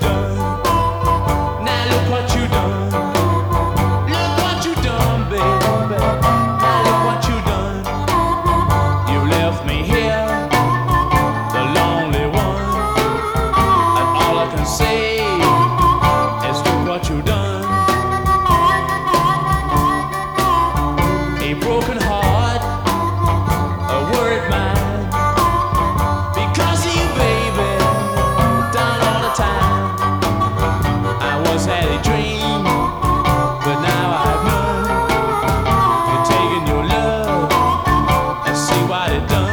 done. Now look what you done. Look what you done, baby. Now look what you done. You left me here, the lonely one, and all I can say is look what you done. A broken heart, a worried mind, because of you, baby, done all the time. I once had a dream, but now I've none. You're taking your love and see what it done.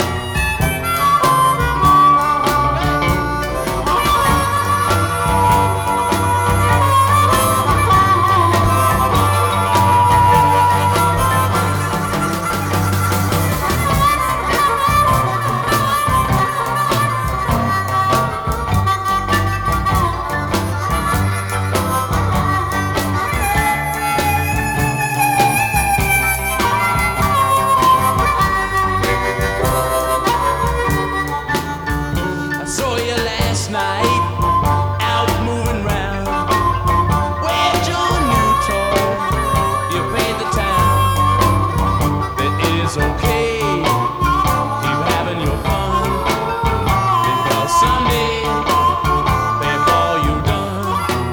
Saw you last night, out moving round. Where's your new toy? You paid the town. But it is okay, keep having your fun, because someday, pay for all you've done.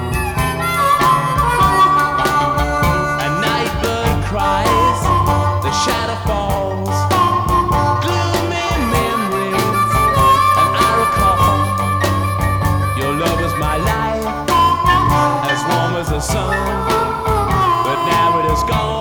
A night bird cries, the shadow falls, gloomy memories, and I recall your love was my life, as warm as the sun, but now it is gone.